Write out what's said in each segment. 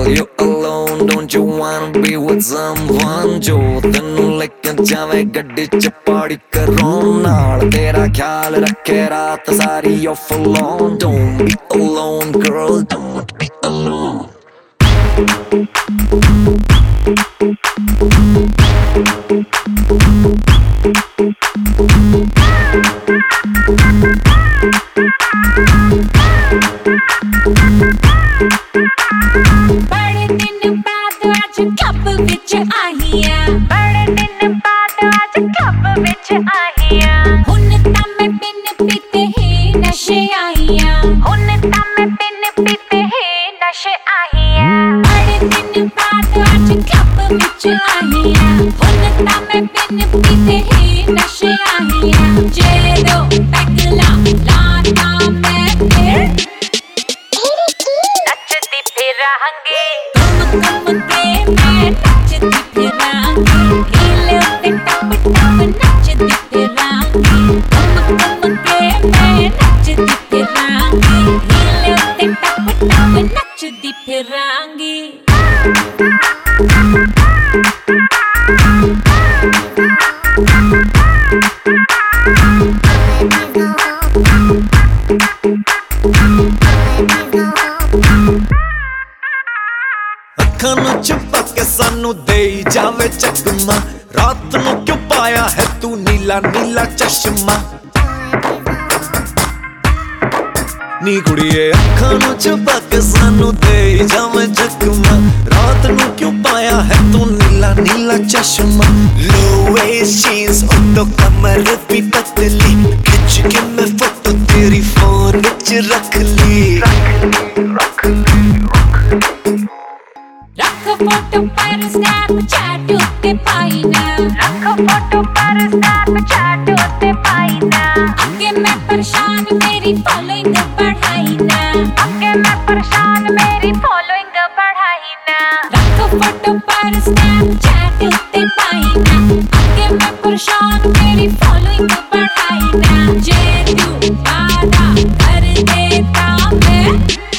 you alone, don't you wanna be with someone जो तेनू लेके जावे गड्डी च पार्टी करों नाल तेरा ख्याल रखे रात सारी off alone. Don't be alone girl, don't be alone. बड़े दिन बाद आज कप विच आईया बड़े दिन बाद आज कप विच आईया हुन तां मैं बिन पीते ही नशे आईया हुन तां मैं बिन पीते ही नशे आईया बड़े दिन बाद आज कप विच आईया हुन तां मैं बिन पीते ही नशे आईया जे दो पैगला लाना मैं फिर फिरांगे तुम के मैं नचती फिरांगी हीले उते टप टप नचती फिरांगी तुम के मैं नचती फिरांगी हीले उते टप टप नचती फिरांगी ਅੱਖਾਂ ਨੂੰ ਚੁਪਾ ਕੇ ਸਾਨੂੰ ਦੇਈ ਜਾਵੇ ਚੱਕਮਾ ਰਾਤ ਨੂੰ ਕਿਉਂ ਪਾਇਆ ਹੈ ਤੂੰ ਨੀਲਾ ਨੀਲਾ ਚਸ਼ਮਾ ਨੀ ਕੁੜੀਏ ਅੱਖਾਂ ਨੂੰ ਚੁਪਾ ਕੇ ਸਾਨੂੰ ਦੇਈ ਜਾਵੇ ਚੱਕਮਾ ਰਾਤ ਨੂੰ ਕਿਉਂ ਪਾਇਆ ਹੈ ਤੂੰ ਨੀਲਾ ਨੀਲਾ ਚਸ਼ਮਾ low waist jeans ਉੱਤੋਂ ਕਮਰ ਵੀ ਪਤਲੀ ਖਿੱਚ ਕੇ ਮੈਂ ਫੋਟੋ ਤੇਰੀ ਫੋਨ ਵਿੱਚ ਰੱਖ ਲਈ रख फोटो पर स्नैपचैट उत्ते पाई ना रख फोटो पर स्नैपचैट उत्ते पाई ना अगे मैं परेशान मेरी फॉलोइंग बढ़ाई ना अगे मैं परेशान मेरी फॉलोइंग बढ़ाई ना रख फोटो पर स्नैपचैट उत्ते पाई ना अगे मैं परेशान मेरी फॉलोइंग बढ़ाई ना जे तू वादा कर देता मैं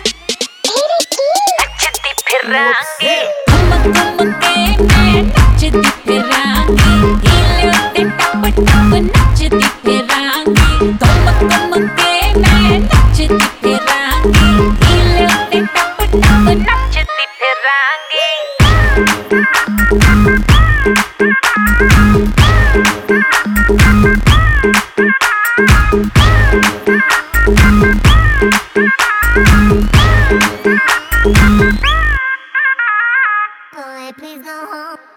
नचती फिरांगी घूम के मैं नचती फिरांगी हीले उते टप टप नचती फिरांगी घूम के मैं नचती फिरांगी हीले उते टप टप नचती फिरांगी Boy, please go home.